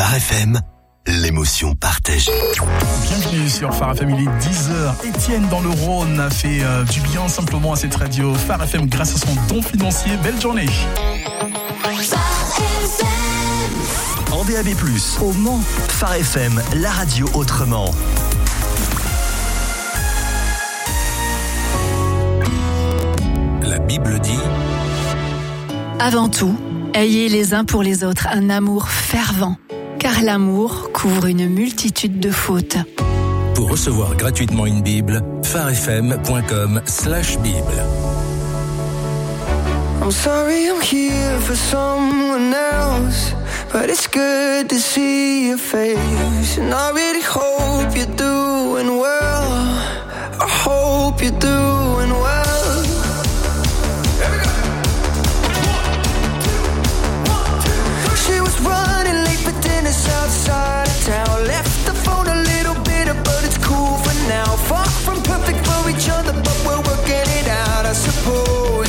Phare FM, l'émotion partagée. Bienvenue sur Phare FM, il est 10h. Étienne dans le Rhône a fait du bien simplement à cette radio Phare FM grâce à son don financier. Belle journée. En DAB+, au Mans, Phare FM, la radio autrement. La Bible dit: Avant tout, ayez les uns pour les autres un amour fervent, car l'amour couvre une multitude de fautes. Pour recevoir gratuitement une Bible, pharefm.com/Bible. I'm sorry I'm here for someone else, but it's good to see your face. And I really hope you're doing well. I hope you're doing well. She was running late for dinner outside of town. Left the phone a little bitter, but it's cool for now. Far from perfect for each other, but we're working it out, I suppose.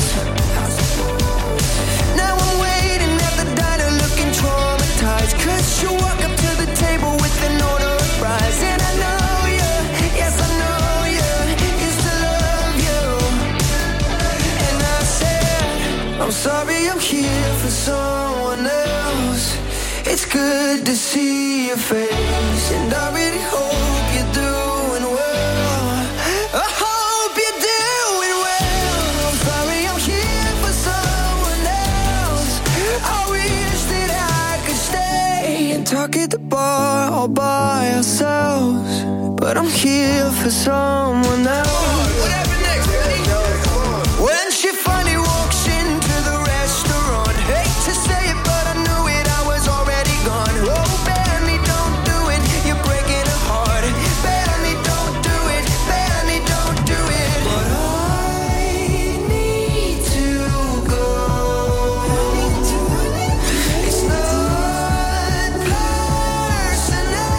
Now I'm waiting at the diner looking traumatized, 'cause you walk up to the table with an order of fries. And I know you, yes I know you, used to love you. And I said, I'm sorry I'm here for someone else. It's good to see your face, and I really hope you're doing well. I hope you're doing well. I'm sorry I'm here for someone else. I wish that I could stay and talk at the bar all by ourselves, but I'm here for someone else. Whatever next, when she finally walks into the restaurant, hate to say it, but I knew it, I was already gone. Oh, Benny, don't do it, you're breaking her heart. Benny, don't do it, Benny, don't do it. But I need to go. It's not personal.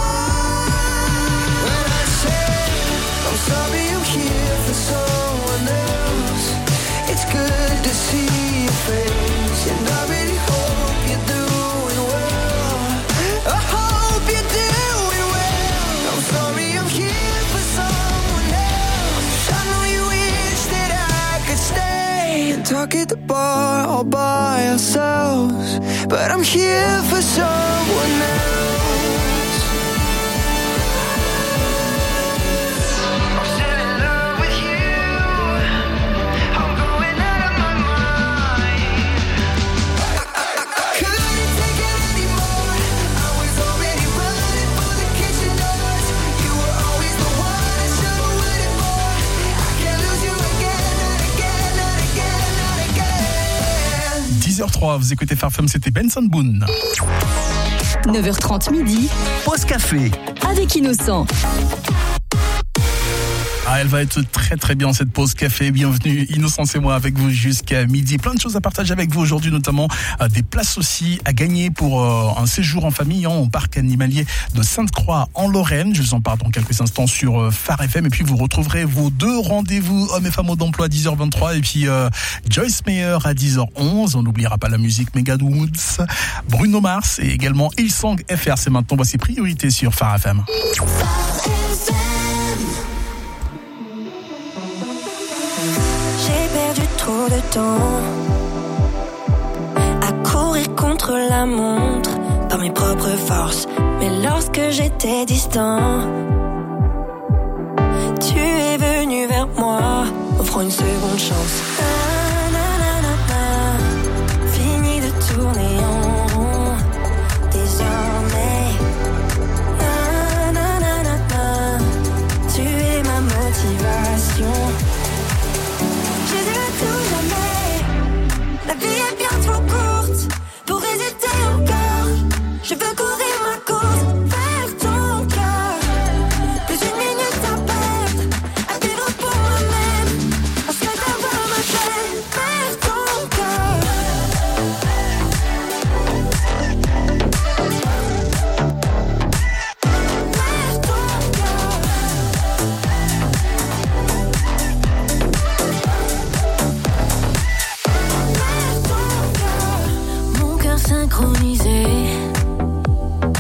When I say I'm sorry I'm here for someone else, it's good to see your face, and I really hope you're doing well. I hope you're doing well. I'm sorry I'm here for someone else. I know you wish that I could stay and talk at the bar all by ourselves, but I'm here for someone else. I'm still in love with you. I'm going out of my mind. I couldn't take it anymore. I was already running for the kitchen doors. You were always the one I should have waited for. I can't lose you again, not again, not again, not again. 10h03, vous écoutez Phare FM, c'était Benson Boone. 9h30 midi, Pause café. avec Innocent. Ah, elle va être très très bien cette pause café. Bienvenue, Innocent, c'est moi avec vous jusqu'à midi. Plein de choses à partager avec vous aujourd'hui, notamment des places aussi à gagner pour un séjour en famille au parc animalier de Sainte-Croix en Lorraine. Je vous en parle dans quelques instants sur Phare FM. Et puis vous retrouverez vos deux rendez-vous hommes et femmes au d'emploi à 10h23 et puis Joyce Meyer à 10h11. On n'oubliera pas la musique Megadwoods, Bruno Mars et également Hillsong FR. C'est maintenant, voici Priorité sur Phare FM. J'ai perdu trop de temps à courir contre la montre par mes propres forces. Mais lorsque j'étais distant, tu es venu vers moi, offrant une seconde chance. Fini de tourner en rond, désormais. Tu es ma motivation. Je dirai tout jamais, la vie est bien trop courte pour hésiter encore. Je veux courir ma course vers ton cœur. Plus une minute à perdre, à vivre pour moi-même. Parce que d'avoir ma peine vers ton cœur. Vers ton cœur. Mon cœur synchronisé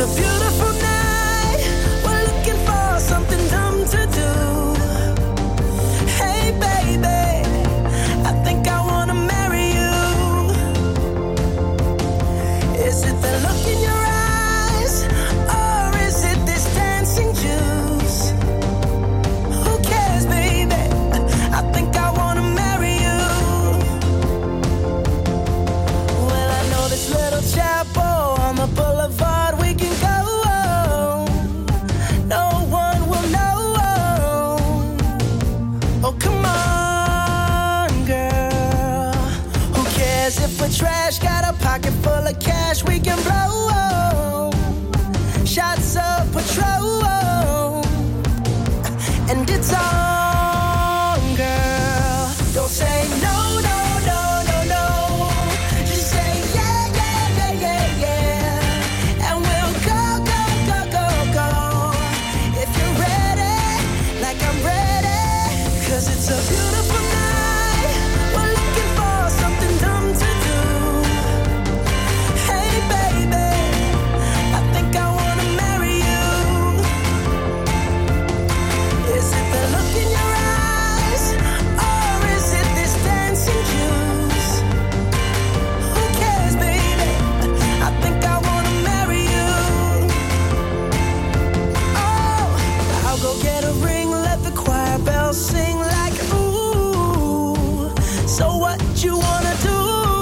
a beautiful night. We're looking for something dumb to do. Hey baby, I think I wanna marry you. Is it the look in your eyes, or is it this dancing juice? Who cares, baby? I think I wanna marry you. Well, I know this little chapel on the boulevard we can go. No one will know. Oh, come on, girl. Who cares if we're trash? Got a pocket full of cash we can blow. Shots of Patrol, and it's on, girl. Don't say no, no, no, no, no. Just say yeah, yeah, yeah, yeah, yeah. And we'll go, go, go, go, go. If you're ready, like I'm ready. 'Cause it's a beautiful night. We're looking for something dumb to do. Hey baby, I think I wanna marry you. Is it the look in your eyes, or is it this dancing juice? Who cares, baby? I think I wanna marry you. Oh, I'll go get a ring, let the choir bells sing like ooh. So what you wanna do?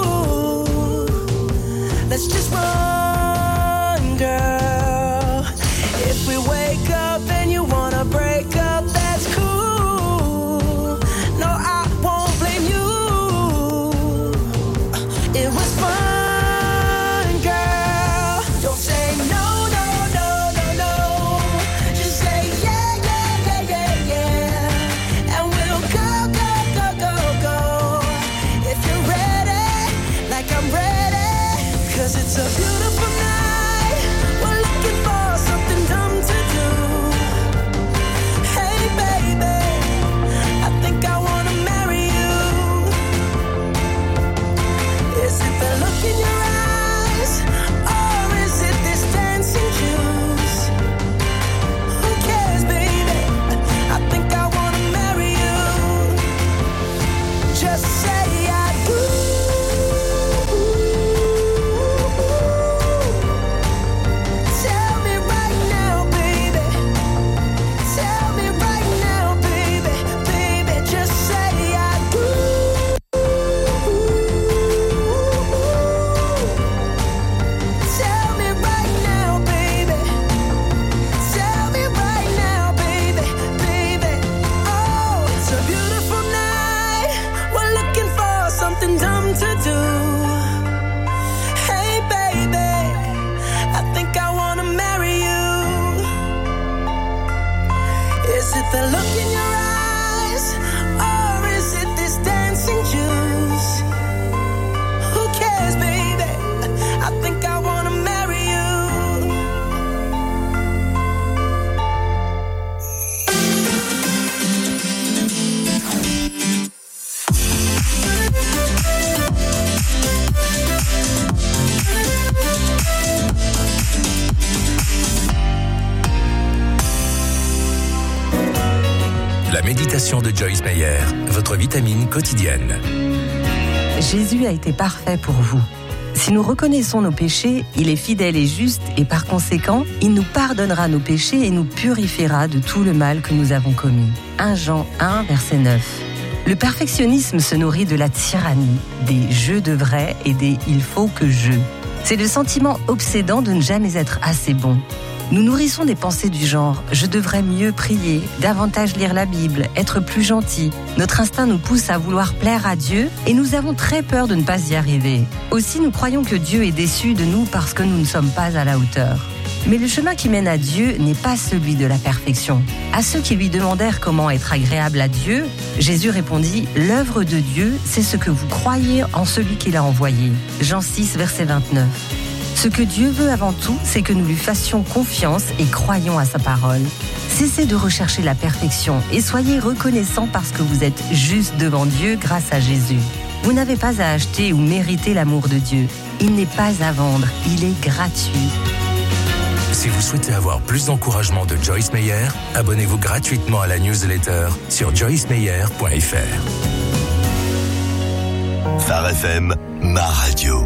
Let's just run, girl. If we wake up and you wanna break up, that's cool. No, I won't blame you. It was fun, girl. Don't say no, no, no, no, no. Just say yeah, yeah, yeah, yeah, yeah. And we'll go, go, go, go, go. If you're ready, like I'm ready. 'Cause it's a beautiful night. We're looking for something dumb to do. Hey baby, I think I wanna marry you. Is it the look in your eyes, or is it this dancing juice? Who cares, baby? I think I wanna marry you. Just say I do. Tell me right now, baby. Tell me right now, baby. Baby, just say I do. Tell me right now, baby. Tell me right now, baby. Baby, oh, it's a beautiful night. We're looking for something dumb to do. Hey baby, I think I wanna marry you. Is it the look in your eyes, or is it this dancing juice? Who cares, baby? I think I wanna marry you. La méditation de Joyce Meyer, votre vitamine quotidienne. Jésus a été parfait pour vous. Si nous reconnaissons nos péchés, il est fidèle et juste et par conséquent, il nous pardonnera nos péchés et nous purifiera de tout le mal que nous avons commis. 1 Jean 1, verset 9. Le perfectionnisme se nourrit de la tyrannie, des « je devrais » et des « il faut que je ». C'est le sentiment obsédant de ne jamais être assez bon. Nous nourrissons des pensées du genre « je devrais mieux prier, davantage lire la Bible, être plus gentil ». Notre instinct nous pousse à vouloir plaire à Dieu et nous avons très peur de ne pas y arriver. Aussi, nous croyons que Dieu est déçu de nous parce que nous ne sommes pas à la hauteur. Mais le chemin qui mène à Dieu n'est pas celui de la perfection. À ceux qui lui demandèrent comment être agréable à Dieu, Jésus répondit « L'œuvre de Dieu, c'est ce que vous croyez en celui qu'il a envoyé ». Jean 6, verset 29. Ce que Dieu veut avant tout, c'est que nous lui fassions confiance et croyons à sa parole. Cessez de rechercher la perfection et soyez reconnaissants parce que vous êtes juste devant Dieu grâce à Jésus. Vous n'avez pas à acheter ou mériter l'amour de Dieu. Il n'est pas à vendre, il est gratuit. Si vous souhaitez avoir plus d'encouragement de Joyce Meyer, abonnez-vous gratuitement à la newsletter sur joycemeyer.fr. Phare FM, ma radio.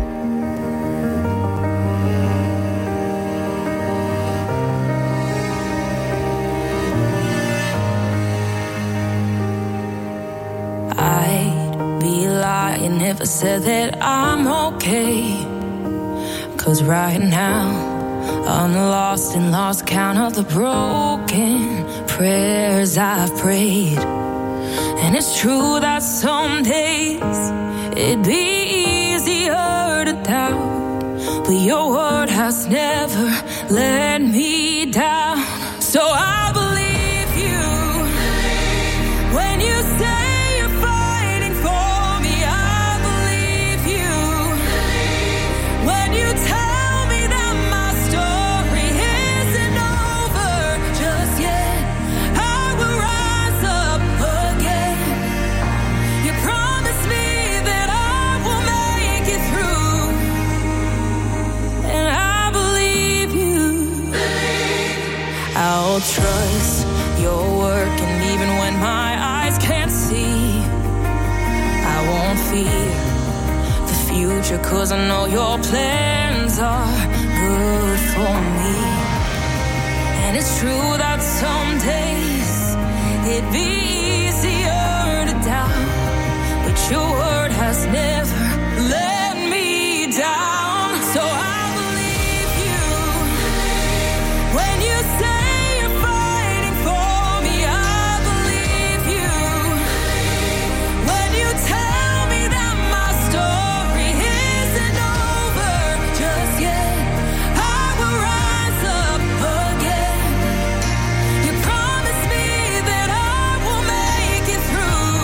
I'd be lying if I said that I'm okay. 'Cause right now I'm lost and lost count of the broken prayers I've prayed. And it's true that some days it'd be easier to doubt, but your word has never let me down. So I believe you when you say you're fighting for me. I believe you when you tell me that my story isn't over just yet. I will rise up again. You promised me that I will make it through, and I believe you. I'll trust your work, and even when my eyes can't see, I won't fear the future, 'cause I know your plans are good for me. And it's true that some days it'd be easier to doubt, but your word has never let me down. So I believe you when you say you're fighting for me. I believe you when you tell me that my story isn't over just yet. I will rise up again. You promised me that I will make it through,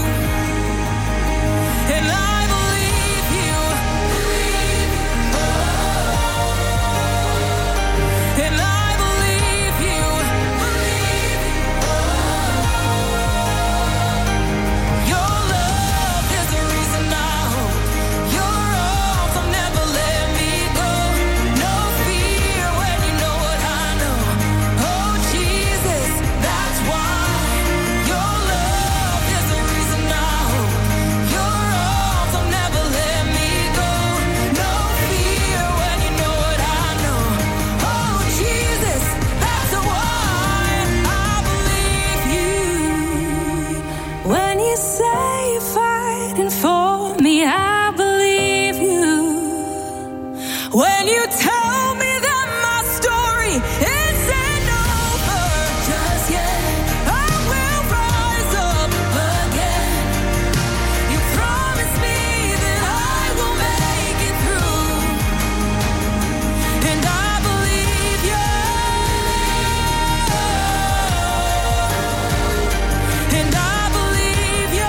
and I believe you. And I believe you. Your love is the reason I hope. Your arms will never let me go. No fear when you know what I know. Oh Jesus, that's why. Your love is the reason I hope. Your arms will never let me go. No fear when you know what I know. Oh Jesus, that's why I believe you. When you say you're fighting for me, I believe you. When you tell me that my story isn't over just yet, I will rise up again. You promised me that I will make it through, and I believe you. And I believe you.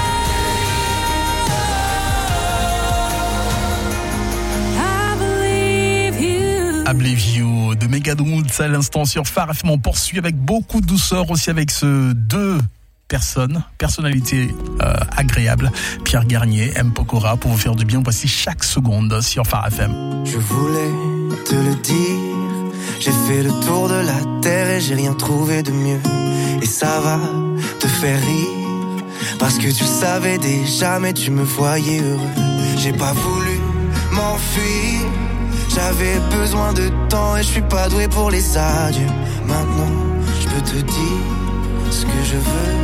I believe you. I Believe You de Megadoods à l'instant sur Phare FM. On poursuit avec beaucoup de douceur aussi avec ce deux personnalités agréables, Pierre Garnier, M. Pokora, pour vous faire du bien. Voici Chaque Seconde sur Phare FM. Je voulais te le dire, j'ai fait le tour de la terre et j'ai rien trouvé de mieux. Et ça va te faire rire, parce que tu le savais déjà, mais tu me voyais heureux. J'ai pas voulu m'enfuir, j'avais besoin de temps et je suis pas doué pour les adieux. Maintenant, je peux te dire ce que je veux.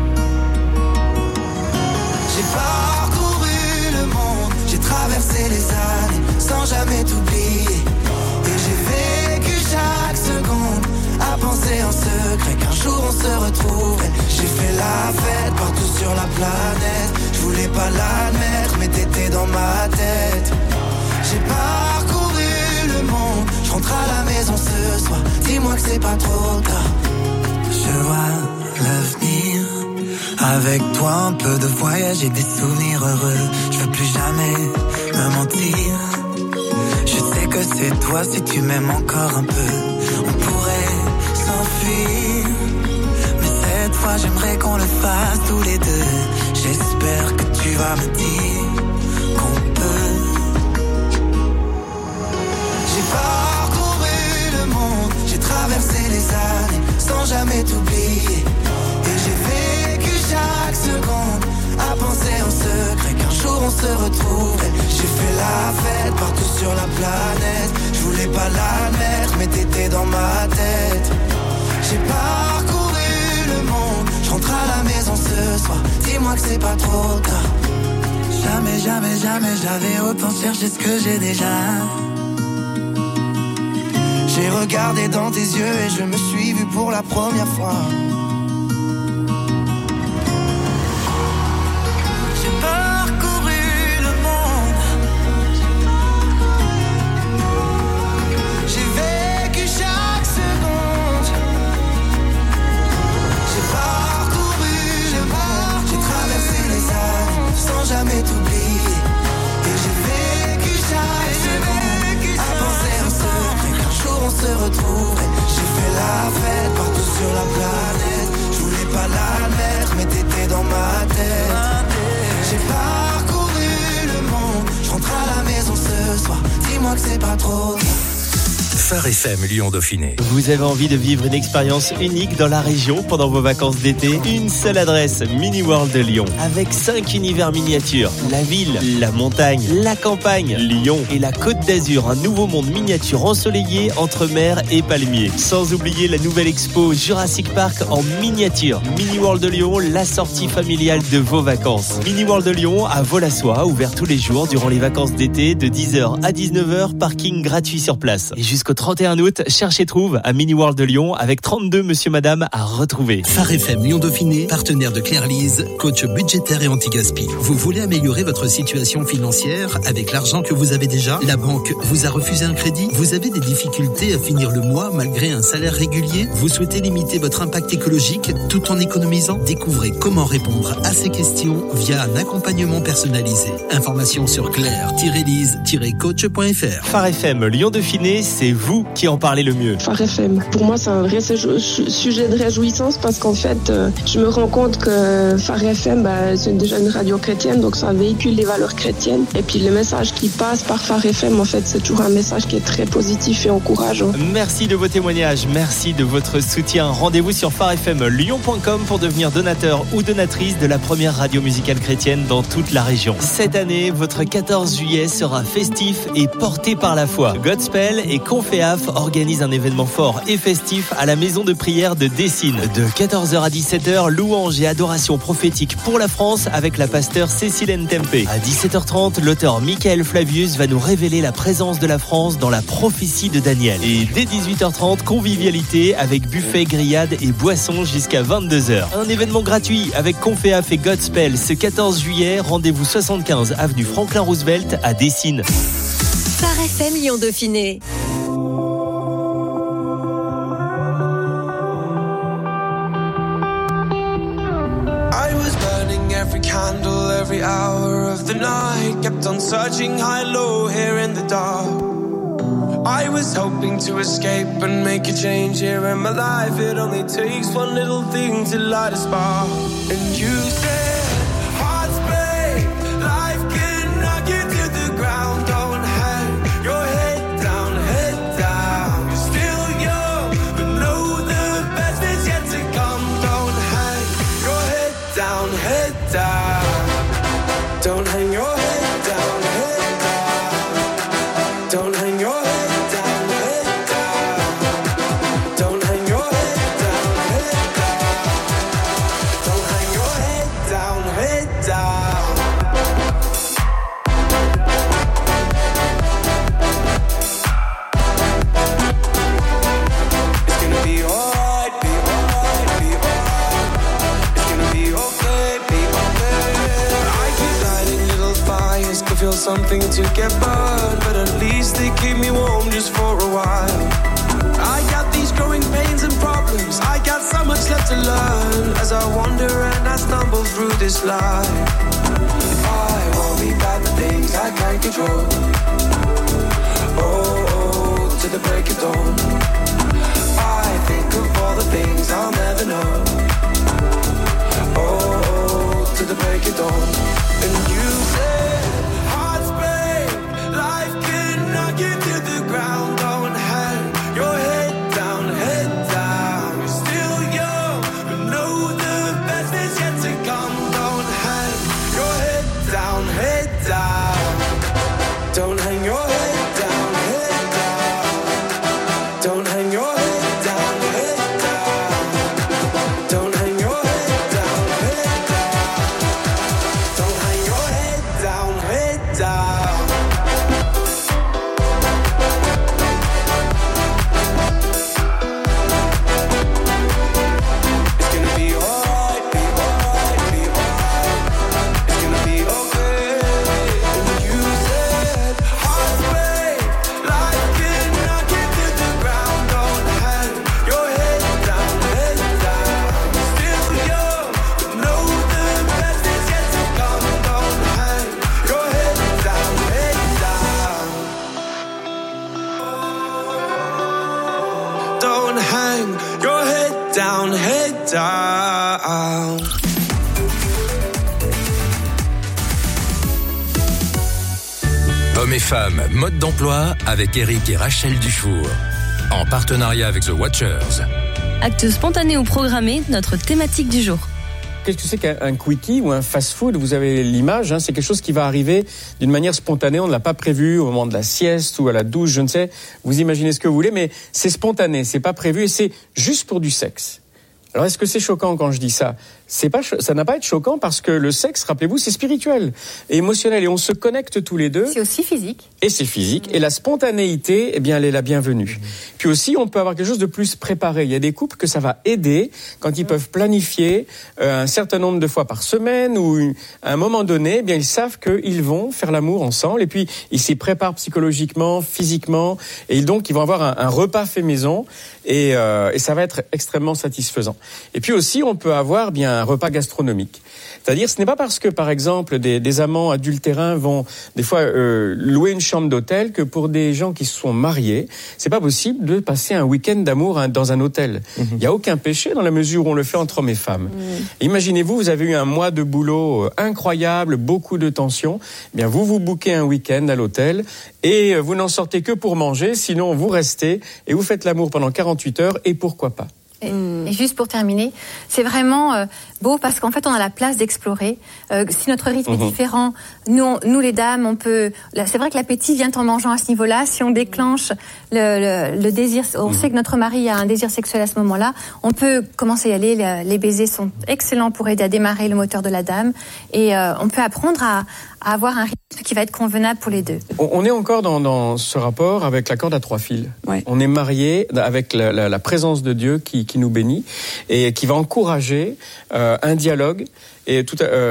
J'ai parcouru le monde, j'ai traversé les années sans jamais t'oublier. Et j'ai vécu chaque seconde à penser en secret qu'un jour on se retrouverait. J'ai fait la fête partout sur la planète. Je voulais pas l'admettre, mais t'étais dans ma tête. J'ai parcouru le monde, je rentre à la maison ce soir. Dis-moi que c'est pas trop tard. Je vois l'avenir avec toi, un peu de voyage et des souvenirs heureux. Je veux plus jamais me mentir. Je sais que c'est toi si tu m'aimes encore un peu. On pourrait s'enfuir, mais cette fois j'aimerais qu'on le fasse tous les deux. J'espère que tu vas me dire qu'on peut. J'ai parcouru le monde, jamais t'oublier. Et j'ai vécu chaque seconde à penser en secret qu'un jour on se retrouverait. J'ai fait la fête partout sur la planète. Je voulais pas l'admettre mais t'étais dans ma tête. J'ai parcouru le monde, je rentre à la maison ce soir. Dis-moi que c'est pas trop tard. Jamais, jamais, jamais j'avais autant cherché ce que j'ai déjà. J'ai regardé dans tes yeux et je me suis vu pour la première fois. J'ai parcouru le monde. J'ai vécu chaque seconde. J'ai parcouru le monde. J'ai traversé les âges sans jamais t'oublier. Et j'ai vécu chaque seconde à penser en secret qu'un jour on se retrouverait. J'ai fait la fête partout sur la planète. Je voulais pas l'admettre mais t'étais dans ma tête. J'ai parcouru le monde. Je rentre à la maison ce soir. Dis-moi que c'est pas trop tard. Phare FM Lyon-Dauphiné. Vous avez envie de vivre une expérience unique dans la région pendant vos vacances d'été? Une seule adresse, Mini World de Lyon. Avec 5 univers miniatures. La ville, la montagne, la campagne, Lyon et la Côte d'Azur. Un nouveau monde miniature ensoleillé entre mer et palmiers. Sans oublier la nouvelle expo Jurassic Park en miniature. Mini World de Lyon, la sortie familiale de vos vacances. Mini World de Lyon à Vol-à-Soie, ouvert tous les jours durant les vacances d'été de 10h à 19h. Parking gratuit sur place. Et jusqu'au 31 août, cherche et trouve à Mini World de Lyon avec 32 monsieur madame à retrouver. Phare FM Lyon-Dauphiné, partenaire de Claire Lise, coach budgétaire et anti-gaspi. Vous voulez améliorer votre situation financière avec l'argent que vous avez déjà? La banque vous a refusé un crédit? Vous avez des difficultés à finir le mois malgré un salaire régulier? Vous souhaitez limiter votre impact écologique tout en économisant? Découvrez comment répondre à ces questions via un accompagnement personnalisé. Information sur claire-lise-coach.fr. Phare FM Lyon-Dauphiné, c'est vous qui en parlez le mieux. Phare FM, pour moi c'est un vrai sujet de réjouissance parce qu'en fait je me rends compte que Phare FM c'est déjà une radio chrétienne, donc ça véhicule les valeurs chrétiennes et puis le message qui passe par Phare FM en fait c'est toujours un message qui est très positif et encourageant. Merci de vos témoignages, merci de votre soutien. Rendez-vous sur pharefmlyon.com pour devenir donateur ou donatrice de la première radio musicale chrétienne dans toute la région. Cette année, votre 14 juillet sera festif et porté par la foi. Godspell et Conféaf organise un événement fort et festif à la maison de prière de Dessines. De 14h à 17h, louange et adoration prophétique pour la France avec la pasteure Cécile Ntempé. À 17h30, l'auteur Michael Flavius va nous révéler la présence de la France dans la prophétie de Daniel. Et dès 18h30, convivialité avec buffet, grillade et boissons jusqu'à 22h. Un événement gratuit avec Conféaf et Godspell ce 14 juillet. Rendez-vous 75 avenue Franklin Roosevelt à Dessines. Phare FM Lyon-Dauphiné. Every candle, every hour of the night, kept on searching high, low, here in the dark. I was hoping to escape and make a change here in my life. It only takes one little thing to light a spark. And you said, hearts break, life can knock you to the ground. Don't hang your head down, head down. You're still young, but know the best is yet to come. Don't hang your head down, head down. Don't hang your head down, head down. Don't hang your head down, head down. Don't hang your head down, head down. Don't hang your head down, head down. It's gonna be alright, be alright, be alright. It's gonna be okay, be okay. I keep lighting little fires to feel something to get burned, but at least they keep me warm just for a while. I got these growing pains and problems. I got so much left to learn as I wander and I stumble through this life. I worry about the things I can't control. Oh, to the break of dawn. I think of all the things I'll never know. Oh, to the break of dawn. And you said, hearts break, life can knock you to the ground. Don't hang your head down, head down. You're still hang your head down, head down. Hommes et femmes, mode d'emploi avec Eric et Rachel Dufour. En partenariat avec The Watchers. Acte spontané ou programmé, notre thématique du jour. Qu'est-ce que c'est qu'un quickie ou un fast-food? Vous avez l'image, c'est quelque chose qui va arriver d'une manière spontanée. On ne l'a pas prévu au moment de la sieste ou à la douche, je ne sais. Vous imaginez ce que vous voulez, mais c'est spontané, c'est pas prévu et c'est juste pour du sexe. Alors, est-ce que c'est choquant quand je dis ça? Ça n'a pas à être choquant parce que le sexe, rappelez-vous, c'est spirituel et émotionnel et on se connecte tous les deux. C'est aussi physique. Et c'est physique. Et la spontanéité, eh bien, elle est la bienvenue. Puis aussi, on peut avoir quelque chose de plus préparé. Il y a des couples que ça va aider quand ils peuvent planifier un certain nombre de fois par semaine ou à un moment donné, eh bien, ils savent qu'ils vont faire l'amour ensemble et puis ils s'y préparent psychologiquement, physiquement et donc ils vont avoir un repas fait maison et ça va être extrêmement satisfaisant. Et puis aussi, on peut avoir bien un repas gastronomique. C'est-à-dire, ce n'est pas parce que, par exemple, des amants adultérins vont des fois louer une chambre d'hôtel que pour des gens qui se sont mariés, c'est pas possible de passer un week-end d'amour dans un hôtel. Il n'y a aucun péché dans la mesure où on le fait entre hommes et femmes. Imaginez-vous, vous avez eu un mois de boulot incroyable, beaucoup de tension. Eh bien, vous bookez un week-end à l'hôtel et vous n'en sortez que pour manger. Sinon, vous restez et vous faites l'amour pendant 48 heures et pourquoi pas. Et juste pour terminer, c'est vraiment beau parce qu'en fait on a la place d'explorer. Si notre rythme est différent, nous les dames, on peut. C'est vrai que l'appétit vient en mangeant à ce niveau-là. Si on déclenche le désir, on sait que notre mari a un désir sexuel à ce moment-là. On peut commencer à y aller. Les baisers sont excellents pour aider à démarrer le moteur de la dame et on peut apprendre à avoir un rythme qui va être convenable pour les deux. On est encore dans ce rapport avec la corde à 3 fils. Ouais. On est mariés avec la présence de Dieu qui nous bénit et qui va encourager un dialogue. Et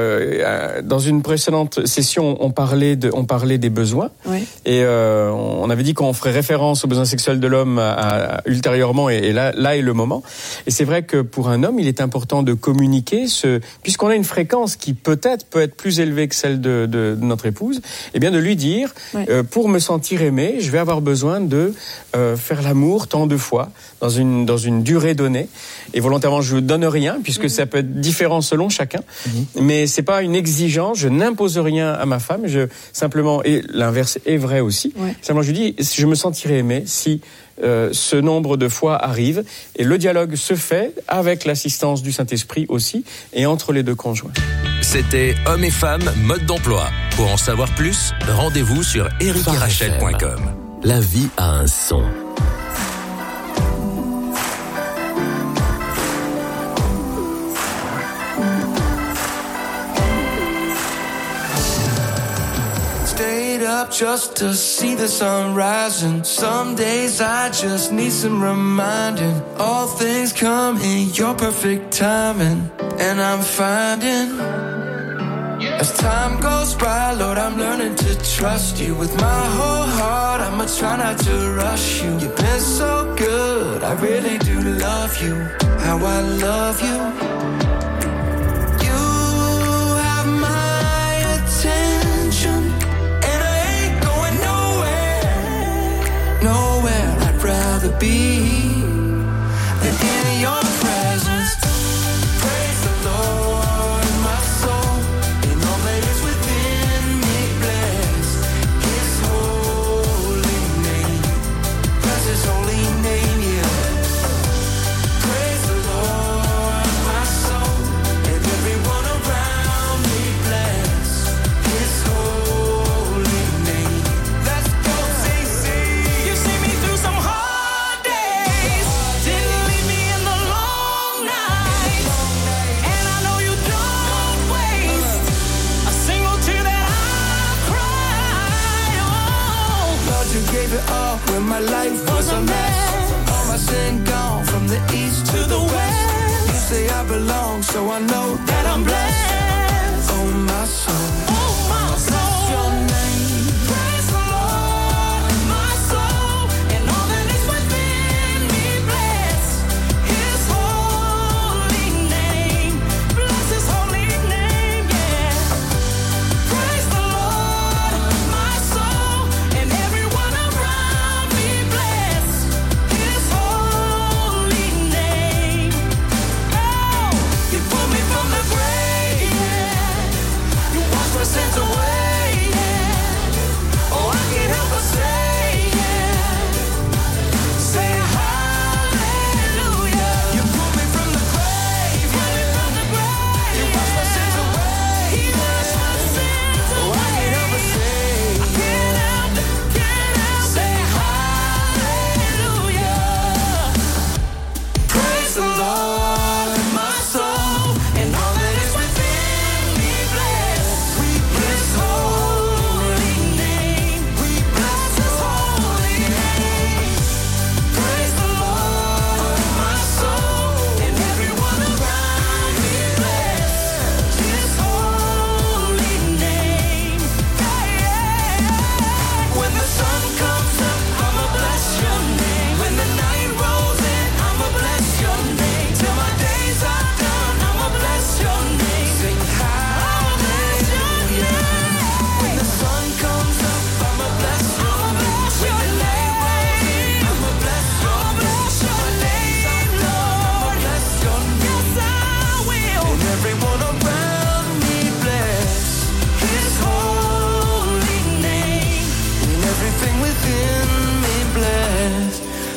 dans une précédente session, on parlait des besoins. Oui. Et on avait dit qu'on ferait référence aux besoins sexuels de l'homme ultérieurement. Et là est le moment. Et c'est vrai que pour un homme, il est important de communiquer puisqu'on a une fréquence qui peut-être peut être plus élevée que celle de notre épouse. Eh bien, de lui dire, pour me sentir aimé, je vais avoir besoin de faire l'amour tant de fois dans une durée donnée. Et volontairement, je ne donne rien puisque ça peut être différent selon chacun. Mais c'est pas une exigence, je n'impose rien à ma femme, simplement, et l'inverse est vrai aussi. Simplement, je lui dis, je me sentirai aimé si ce nombre de fois arrive, et le dialogue se fait avec l'assistance du Saint-Esprit aussi, et entre les deux conjoints. C'était Hommes et femmes, mode d'emploi. Pour en savoir plus, rendez-vous sur ericirachel.com. La vie a un son. Up just to see the sun rising. Some days I just need some reminding. All things come in your perfect timing, and I'm finding as time goes by, Lord, I'm learning to trust you with my whole heart. I'ma try not to rush you. You've been so good, I really do love you. How I love you. You have my attention. Nowhere I'd rather be than in your presence. Praise the Lord, my soul, and all that is within me. Bless His holy name. Bless His holy name, yeah. Praise the Lord, my soul, and everyone around me. Bless His holy name. Let's go, CC. When my life was a mess, all my sin gone from the east to the west. You say I belong, so I know that I'm blessed. Oh my soul, bless your name. Praise the Lord, my soul, and all that is within me. Bless His holy name. Bless His holy name, yeah. Praise the Lord, my soul, and everyone around me. Bless His holy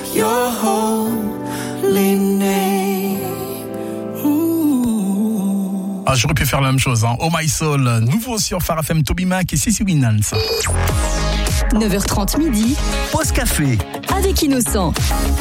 your holy name. Ah, j'aurais pu faire la même chose, hein. Oh My Soul, nouveau sur Phare FM, Toby Mac et Cissy Winans. 9h30 midi. Pause café. Avec Innocent.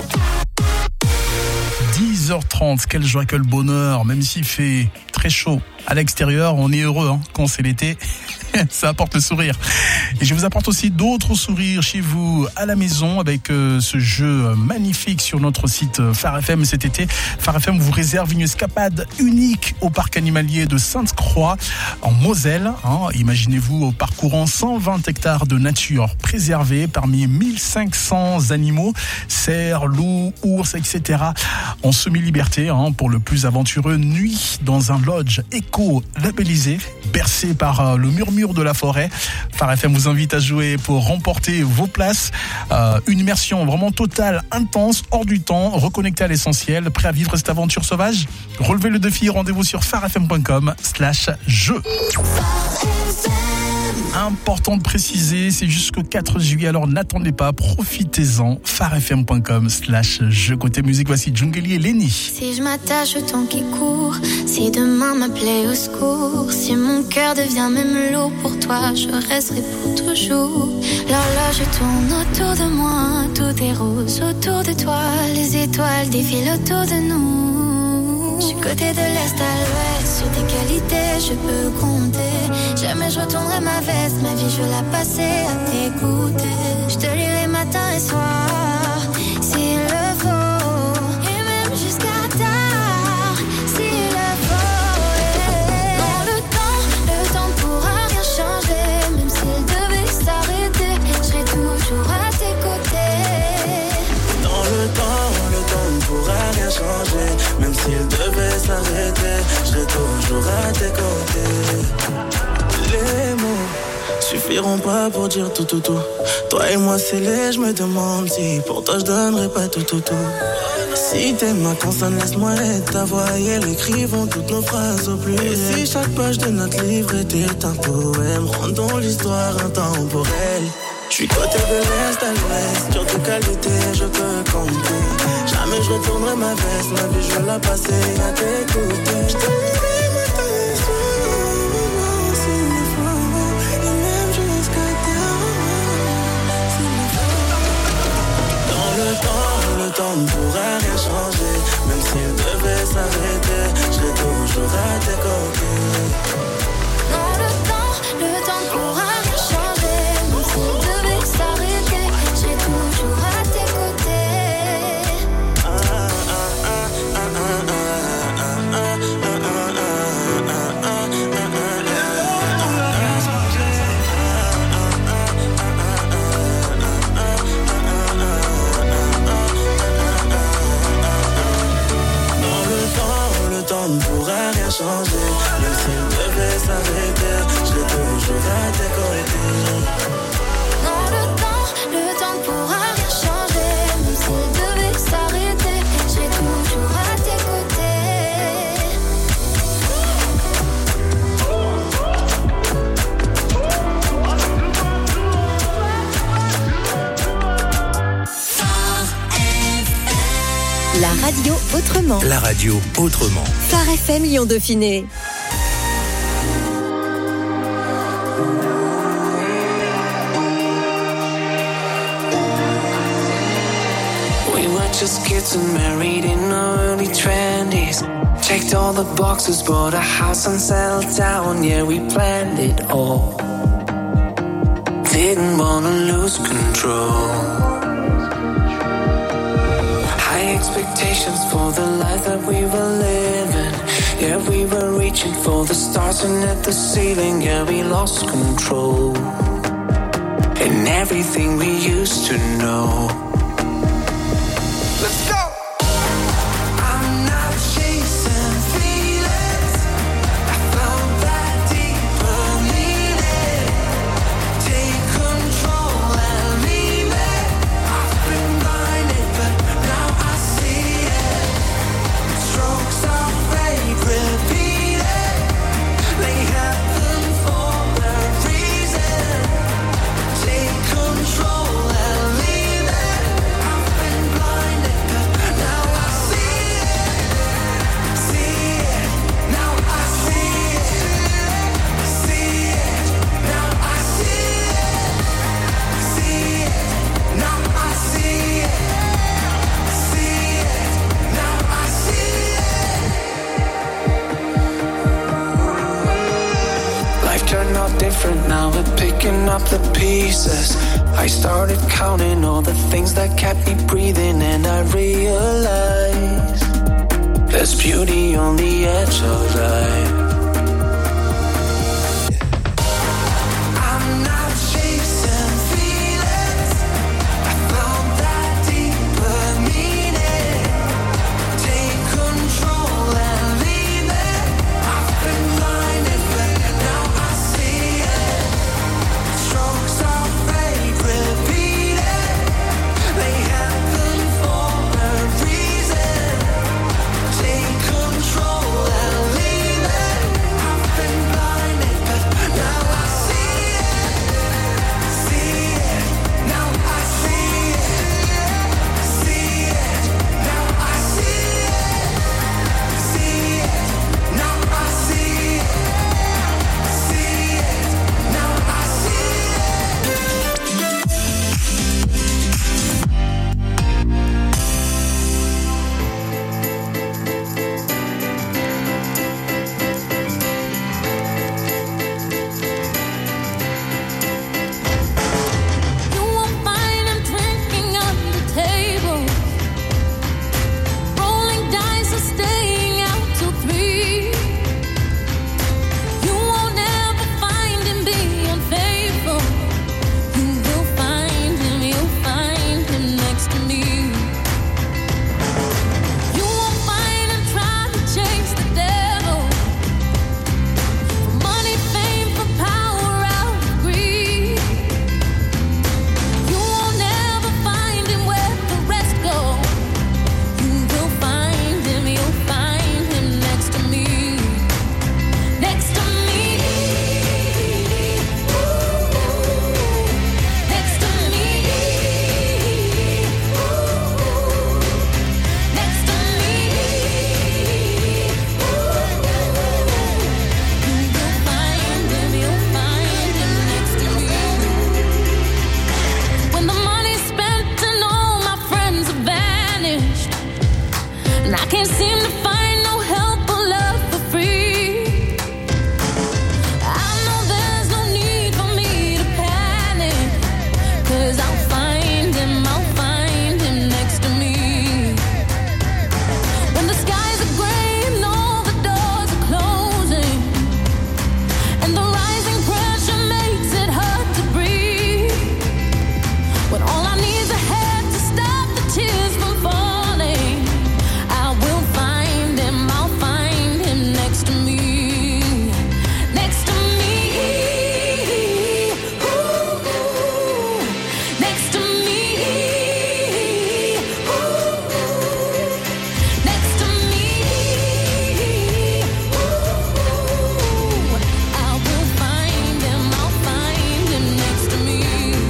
10h30, quelle joie, quel bonheur, même s'il fait très chaud à l'extérieur, on est heureux, hein, quand c'est l'été. Ça apporte le sourire. Et je vous apporte aussi d'autres sourires chez vous à la maison avec ce jeu magnifique sur notre site Phare FM cet été. Phare FM vous réserve une escapade unique au parc animalier de Sainte-Croix en Moselle. Hein. Imaginez-vous parcourant 120 hectares de nature préservée parmi 1500 animaux, cerfs, loups, ours, etc. en semi-liberté, hein, pour le plus aventureux. Nuit dans un lodge éco-labellisé, bercé par le murmure de la forêt. Phare FM vous invite à jouer pour remporter vos places. Une immersion vraiment totale, intense, hors du temps, reconnecté à l'essentiel, prêt à vivre cette aventure sauvage. Relevez le défi, rendez-vous sur pharefm.com/jeu. Important de préciser, c'est jusqu'au 4 juillet, alors n'attendez pas, profitez-en. pharefm.com/jeu. Côté musique, voici Djungeli et Lenny. Si je m'attache au temps qui court, si demain m'appelait au secours, si mon cœur devient même lourd pour toi, je resterai pour toujours. L'horloge tourne autour de moi, tout est rose autour de toi, les étoiles défilent autour de nous. Je suis côté de l'est à l'ouest, sur tes qualités je peux compter. Jamais je retournerai ma veste, ma vie je vais la passer à t'écouter. Je te lirai matin et soir, s'il le faut, et même jusqu'à tard, s'il le faut. Dans le temps ne pourra rien changer, même s'il devait s'arrêter, je serai toujours à tes côtés. Dans le temps ne pourra rien changer, même s'il devait s'arrêter, je serai toujours à tes côtés. Les mots suffiront pas pour dire tout. Toi et moi c'est laid, je me demande si pour toi je donnerais pas tout. Si t'es ma consonne, laisse-moi être ta voix et elle écrivons toutes nos phrases au plus. Et si chaque page de notre livre était un poème, rendons l'histoire intemporelle. Je suis côté de l'est à l'ouest, sur tes qualités je peux compter. Jamais je retournerai ma veste, ma vie je vais la passer à t'écouter. Je te lirai matin et soir, s'il le faut, et même jusqu'à tard, s'il le faut. Dans le temps ne pourra rien changer, même s'il devait s'arrêter, je serai toujours à tes côtés. Dans le temps ne pourra rien changer, même s'il devait s'arrêter, je serai toujours à tes côtés. Le temps ne pourra rien changer, même s'il devait s'arrêter, je serai toujours à tes côtés. Dans le temps ne pourra rien changer, même s'il devait s'arrêter, je serai toujours à tes La radio autrement. La radio autrement. Phare FM Lyon Dauphiné. We were just kids and married in our early 20s. Checked all the boxes, bought a house and settled down. Yeah, we planned it all. Didn't wanna lose control. Expectations for the life that we were living. Yeah, we were reaching for the stars and at the ceiling. Yeah, we lost control. And everything we used to know. Let's go! I'm not chasing feelings. I found that deeper meaning. Take control and leave it. I've been blinded, but now I see it. Strokes of fate repeated. They happen for a reason. Take control and leave it. up the pieces. I started counting all the things that kept me breathing, and I realized there's beauty on the edge of life. I'm not chasing feelings. I found that deeper meaning. Take control and leave it. I've been blinded, but now I see it. Strokes of fate repeated. They happen for a reason. Take control and leave it. I've been blinded, but now I see it. See it, now I see it. See it, now I see it. See it, now I see it. See it, now I see You won't find him drinking under the table, rolling dice or staying out till 3. You won't ever find him being unfaithful. You will find him, you'll find him next to me. You won't find him trying to chase the devil, for money, fame, for power, out of greed. You won't ever find him where the rest go. You will find him, you'll find him next to me. Next to me. Next to me. Next to me. You will find him, you'll find him next to me. When the money's spent and all my friends have vanished, and I can't seem to find no help or love for free, I know there's no need for me to panic, 'cause I'll find him next to me. When the skies are gray and all the doors are closing, and the rising pressure makes it hard to breathe, when all I need is a hand to stop the tears from falling, I will find him, I'll find him next to me. Next to me. Ooh, next to me. Ooh, next to me. Ooh, I will find him, I'll find him next to me.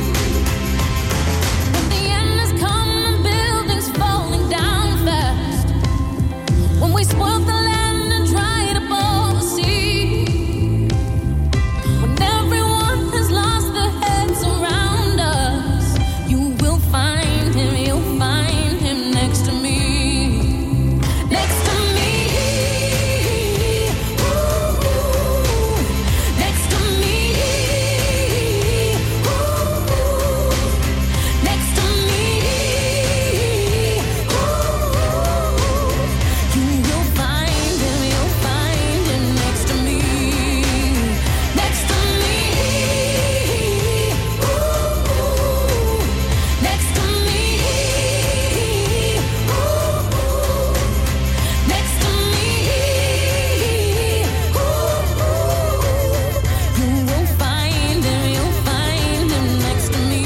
When the end has come and buildings falling down fast, when we spoil the land and dried up all the sea, when everyone has lost their heads around us, you will find him, you'll find him next to me. Next to me. Ooh, next to me. Ooh, next to me. Ooh, you will find him, you'll find him next to me. Next to me. Ooh, next to me. Ooh, next to me. Ooh, you will find him, you'll find him next to me.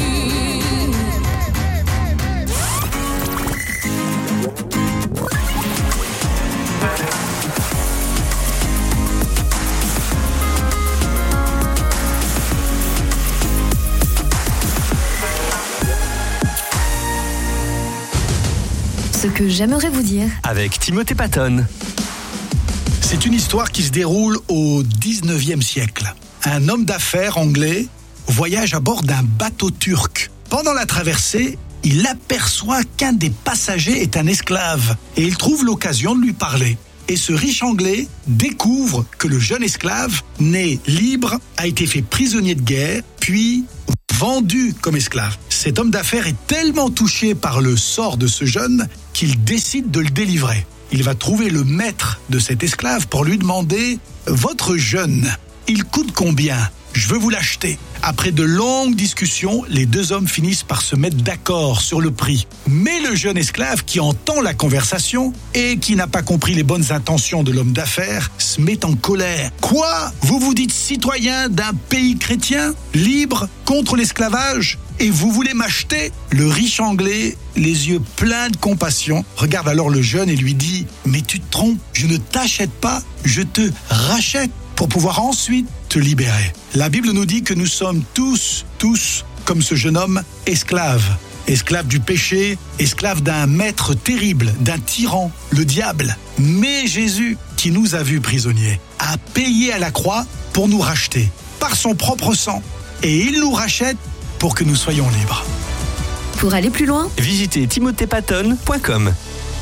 Ce que j'aimerais vous dire. Avec Timothée Patton. C'est une histoire qui se déroule au 19e siècle. Un homme d'affaires anglais voyage à bord d'un bateau turc. Pendant la traversée, il aperçoit qu'un des passagers est un esclave et il trouve l'occasion de lui parler. Et ce riche Anglais découvre que le jeune esclave, né libre, a été fait prisonnier de guerre, puis vendu comme esclave. Cet homme d'affaires est tellement touché par le sort de ce jeune qu'il décide de le délivrer. Il va trouver le maître de cet esclave pour lui demander « Votre jeune, il coûte combien ? Je veux vous l'acheter. » Après de longues discussions, les deux hommes finissent par se mettre d'accord sur le prix. Mais le jeune esclave qui entend la conversation et qui n'a pas compris les bonnes intentions de l'homme d'affaires se met en colère. Quoi ? Vous vous dites citoyen d'un pays chrétien, libre, contre l'esclavage ? Et vous voulez m'acheter ? Le riche Anglais, les yeux pleins de compassion, regarde alors le jeune et lui dit « Mais tu te trompes, je ne t'achète pas, je te rachète pour pouvoir ensuite te libérer. » La Bible nous dit que nous sommes tous, comme ce jeune homme, esclaves. Esclaves du péché, esclaves d'un maître terrible, d'un tyran, le diable. Mais Jésus, qui nous a vus prisonniers, a payé à la croix pour nous racheter, par son propre sang. Et il nous rachète pour que nous soyons libres. Pour aller plus loin, visitez timothépatton.com.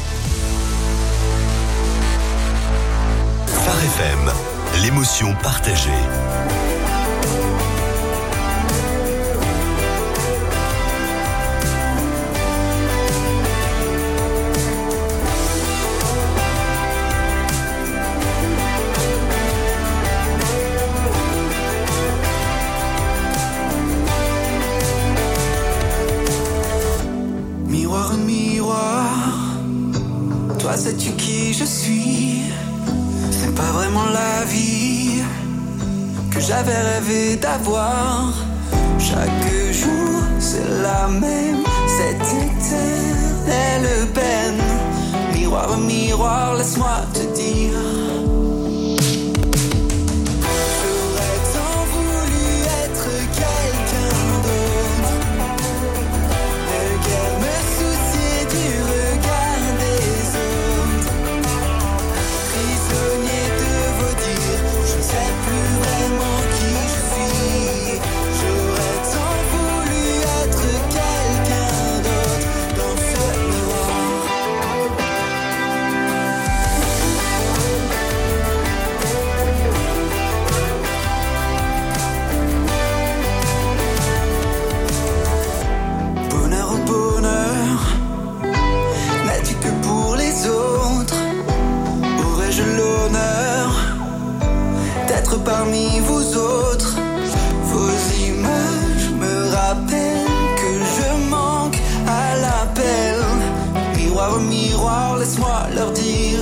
Phare FM, l'émotion partagée. Miroir, miroir, toi sais-tu qui je suis? C'est pas vraiment la vie que j'avais rêvé d'avoir. Chaque jour c'est la même, cette éternelle peine. Miroir, miroir, laisse-moi te dire. Parmi vous autres, vos images me rappellent que je manque à l'appel. Miroir, miroir, laisse-moi leur dire.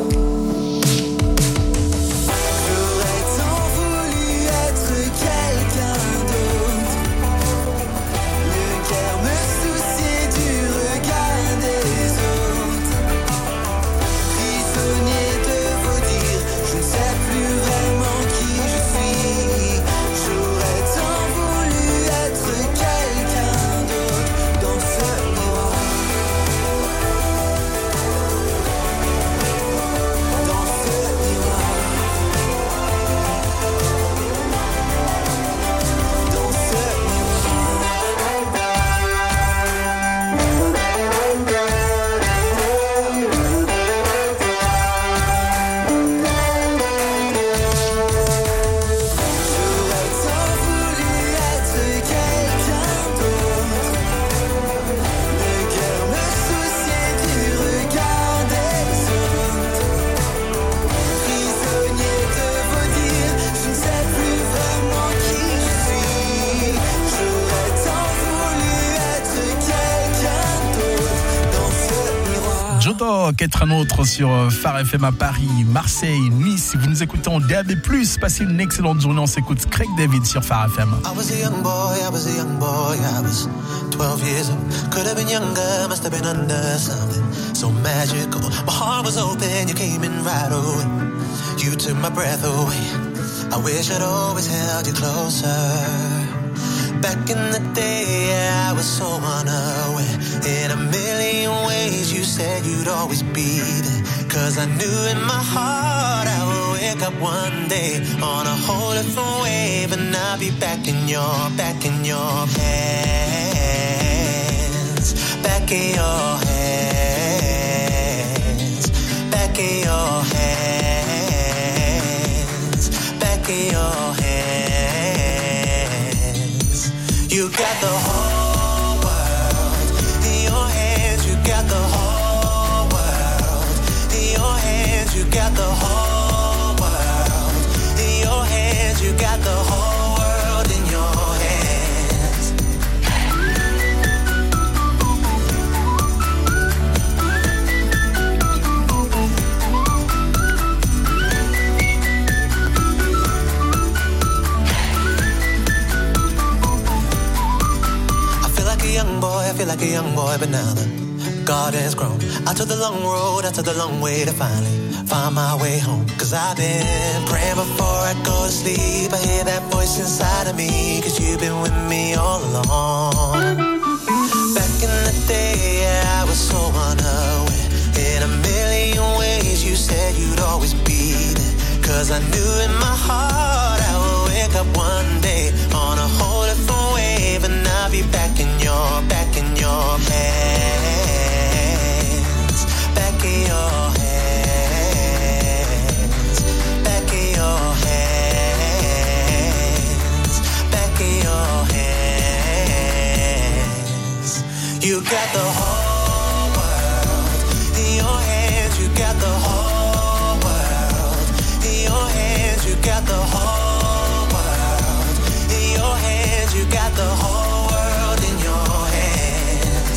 Être un autre sur Phare FM à Paris, Marseille, Nice. Si vous nous écoutez en DAB+, passez une excellente journée. On s'écoute Craig David sur Phare FM. I was a young boy, I was 12 years old. Could have been younger, must have been under something so magical. My heart was open, you came in right away. You took my breath away. I wish I'd always held you closer. Back in the day, I was so unaware. In a million ways, you said you'd always be there. 'Cause I knew in my heart I would wake up one day on a whole different wave, and I'll be back in your hands, back in your hands, back in your hands. a young boy, but now the garden's grown. I took the long road, I took the long way to finally find my way home. Cause I've been praying before I go to sleep. I hear that voice inside of me, cause you've been with me all along. Back in the day, yeah, I was so unaware. In a million ways, you said you'd always be there. Cause I knew in my heart I would wake up one day on a whole different wave, and I'll be back in your hands, back in your hands, back in your hands, back in your hands. You got the whole world in your hands. You got the whole world in your hands. You got the whole world in your hands. You got the whole world in your hands.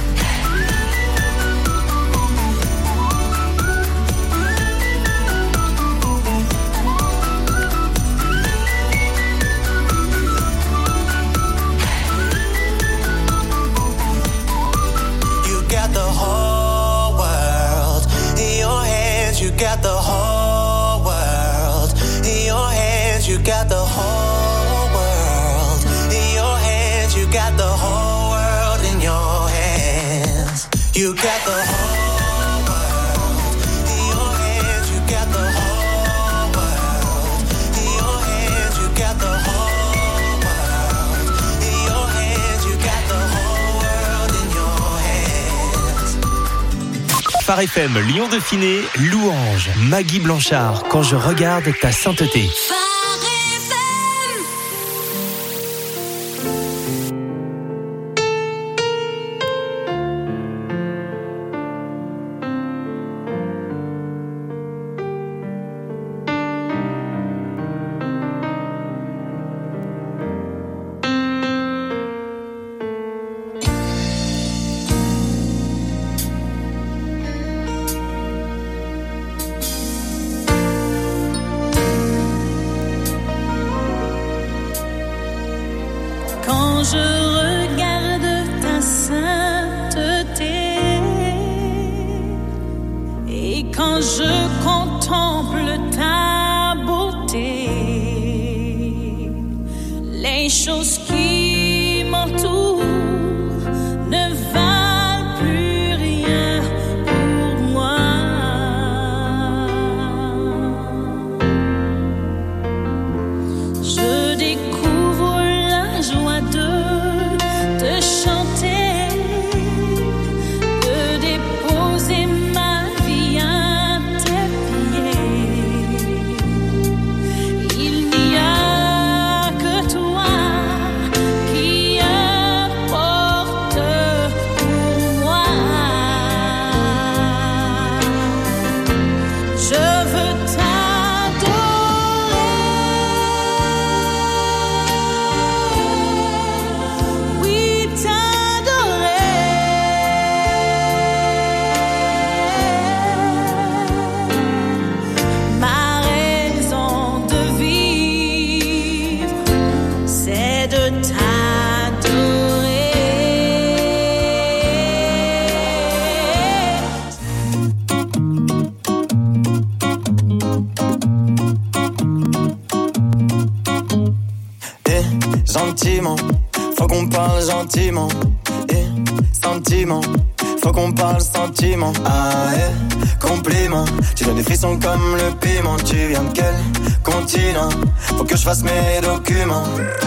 You got the whole world in your hands. You got the whole world in your hands. You got the whole world in your hands. You got the whole world in your hands. You got the whole world in your hands. You got the whole world in your hands. You got the whole world in your hands. You got the whole world in your hands. Phare FM, Lyon Dauphiné, Louange, Maggie Blanchard, quand je regarde ta sainteté. Quand je regarde ta sainteté et quand je contemple ta beauté, les choses qui m'entourent ne valent plus rien pour moi. Je découvre la joie de te chanter, de déposer ma vie à tes pieds. Il n'y a que toi qui importe pour moi. Je veux oui, t'adorer. Ma raison de vivre, c'est de t'adorer. Gentiment, faut qu'on parle gentiment. Sentiment, faut qu'on parle sentiment. Ah, compliment, tu donnes des frissons comme le piment. Tu viens de quel continent? Faut que je fasse mes documents.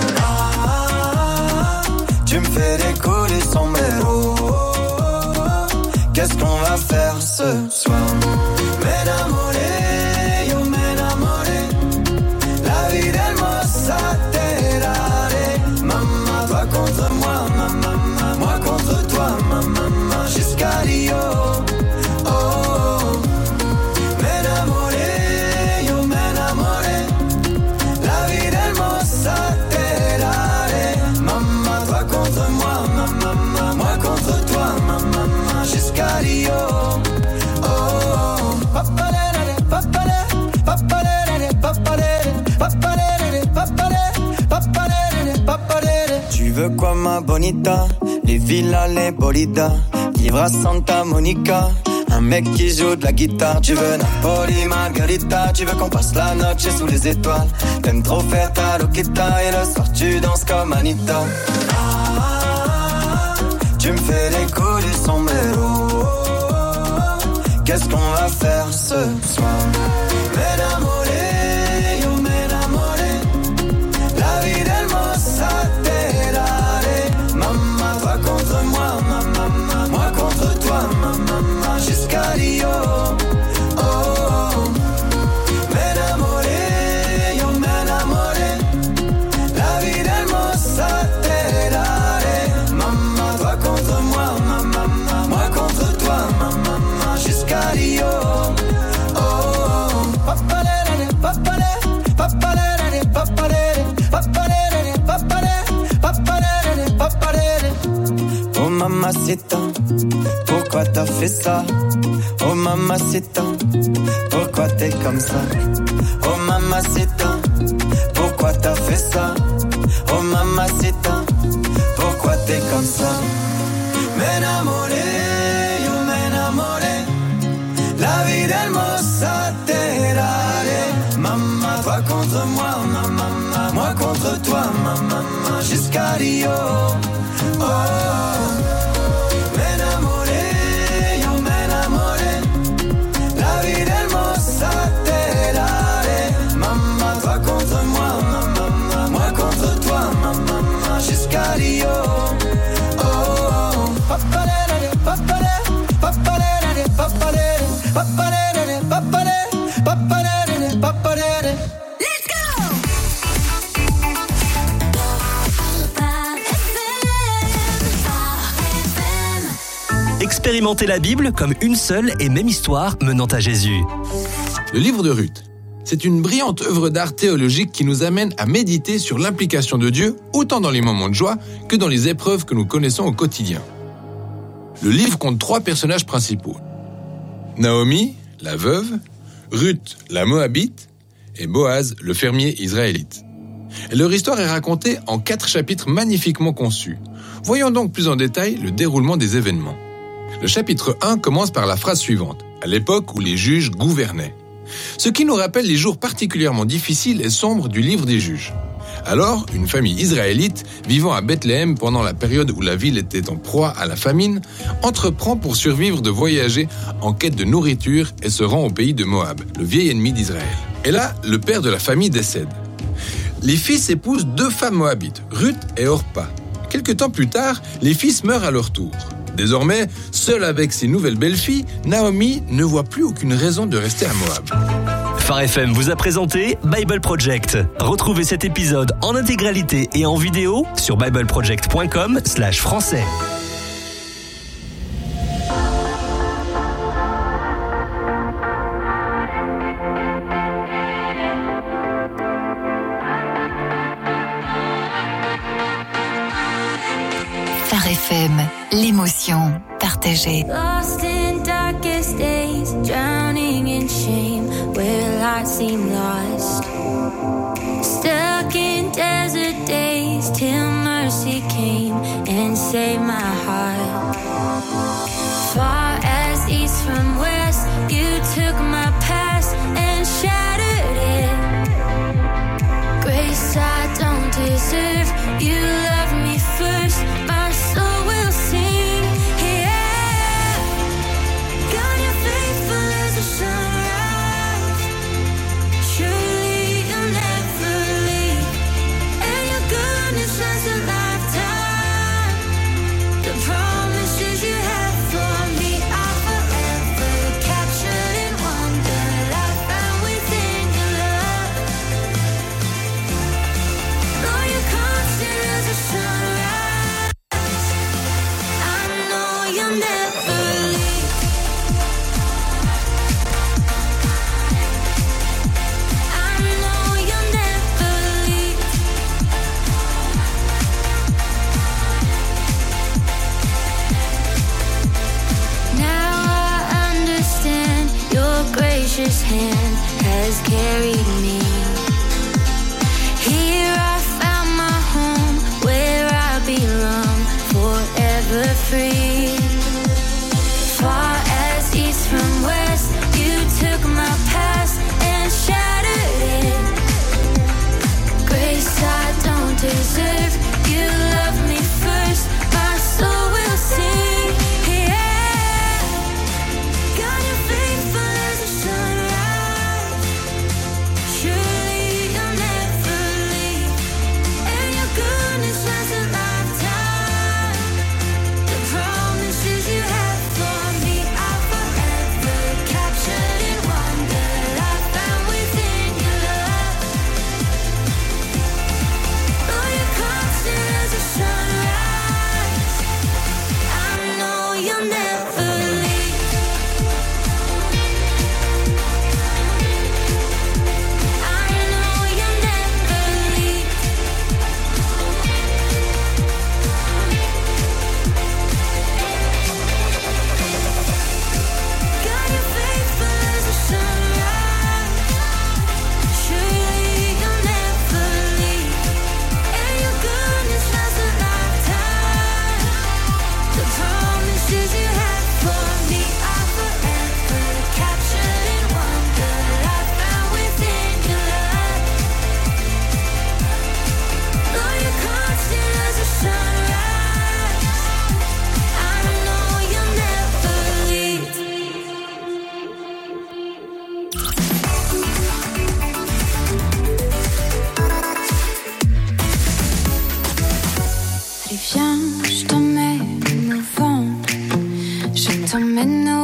Tu me fais décoller sombrero. Qu'est-ce qu'on va faire ce soir? M'enamoré, yo m'enamoré. La vie d'hermosa te daré. Maman, toi contre moi, maman, moi contre toi, maman, jusqu'à Rio. Oh, oh. M'enamoré, yo m'enamoré. La vie d'hermosa te daré. Maman, toi contre moi, maman, moi contre toi, maman, jusqu'à Rio. Oh, oh. Papalere, papalere, papalere, papalere, papalere, papalere, papalere, papalere. Tu veux veux quoi ma bonita? Les villas, les bolidas, vivre à Santa Monica. Un mec qui joue de la guitare. Tu veux Napoli, Margarita. Tu veux qu'on passe la noche sous les étoiles. T'aimes trop faire ta loquita. Et le soir tu danses comme Anita. Tu me fais les coups du sombrero. Qu'est-ce qu'on va faire ce soir? M'enamoré, yo m'enamoré. La vie del mossa terare. Maman, toi contre moi, maman, moi contre toi, maman, jusqu'à Rio. Oh, oh. M'enamoré, yo m'enamoré. La vie del mossa terare. Maman, toi contre moi, maman, moi contre toi, maman, jusqu'à Rio. Oh, oh. Papalere, papalere, papalere, papalere, papalere, papalere, papalere, papalere. Oh mamacita, pourquoi t'as fait ça? Oh mamacita, pourquoi t'es comme ça? Oh mamacita, pourquoi t'as fait ça? Oh mamacita, pourquoi t'es comme ça? M'enamoré, yo m'enamoré. La vie del mossa terare. Maman, toi contre moi, maman, moi contre toi, maman, jusqu'à Rio. Oh, m'enamoré, yo m'enamoré. La vie del mossa terare. Maman, toi contre moi, maman, moi contre toi, maman, jusqu'à Rio. Oh, papalere, papalere, papalere, papalere, papalere, papalere, papalere, papalere. Let's go! Expérimentez la Bible comme une seule et même histoire menant à Jésus. Le livre de Ruth, c'est une brillante œuvre d'art théologique qui nous amène à méditer sur l'implication de Dieu, autant dans les moments de joie que dans les épreuves que nous connaissons au quotidien. Le livre compte 3 personnages principaux. Naomi, la veuve, Ruth, la Moabite, et Boaz, le fermier israélite. Et leur histoire est racontée en 4 chapitres magnifiquement conçus. Voyons donc plus en détail le déroulement des événements. Le chapitre 1 commence par la phrase suivante, à l'époque où les juges gouvernaient. Ce qui nous rappelle les jours particulièrement difficiles et sombres du livre des juges. Alors, une famille israélite, vivant à Bethléem pendant la période où la ville était en proie à la famine, entreprend pour survivre de voyager en quête de nourriture et se rend au pays de Moab, le vieil ennemi d'Israël. Et là, le père de la famille décède. Les fils épousent 2 femmes moabites, Ruth et Orpa. Quelque temps plus tard, les fils meurent à leur tour. Désormais, seule avec ses nouvelles belles-filles, Naomi ne voit plus aucune raison de rester à Moab. Phare FM vous a présenté Bible Project. Retrouvez cet épisode en intégralité et en vidéo sur bibleproject.com/français. Phare FM, l'émotion partagée. Lost in darkest days, drowning in shame, where light seemed lost. Stuck in desert days, till mercy came and saved my heart. Far as east from west, you took my past and shattered it. Grace I don't deserve, you love me first, my soul will sing, yeah. God, you're faithful as a sunrise, surely you'll never leave, and your goodness lasts a lifetime, the promises you have for me are forever captured in wonder, life found within your love. Though you're constant as a sunrise, I know you'll never leave. I know you'll never leave. Now I understand your gracious hand has carried me. Here I found my home where I belong.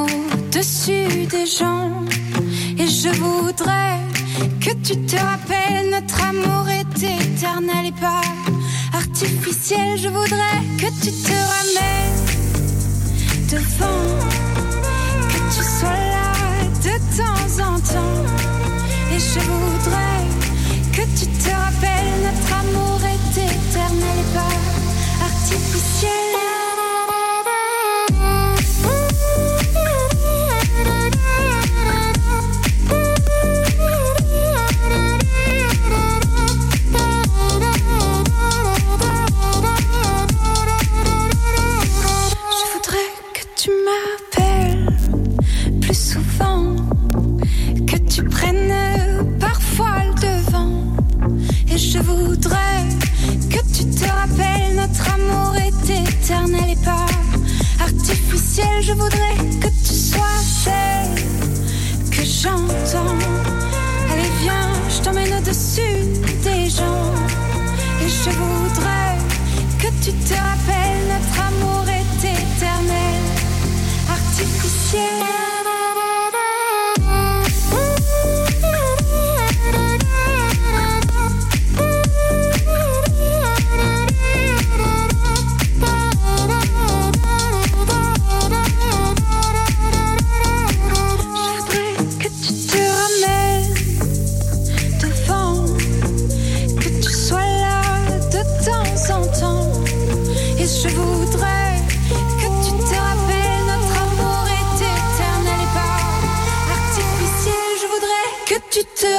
au-dessus des gens. Et je voudrais que tu te rappelles, notre amour est éternel et pas artificiel. Je voudrais que tu te ramènes devant, que tu sois là de temps en temps. Et je voudrais que tu te rappelles, notre amour est éternel et pas artificiel. Je voudrais que tu te rappelles, notre amour est éternel et pas artificiel. Je voudrais que tu sois celle que j'entends. Allez viens, je t'emmène au-dessus des gens. Et je voudrais que tu te rappelles, notre amour est éternel, artificiel. Je voudrais que tu te rappelles, notre amour est éternel et pas artificiel. Je voudrais que tu te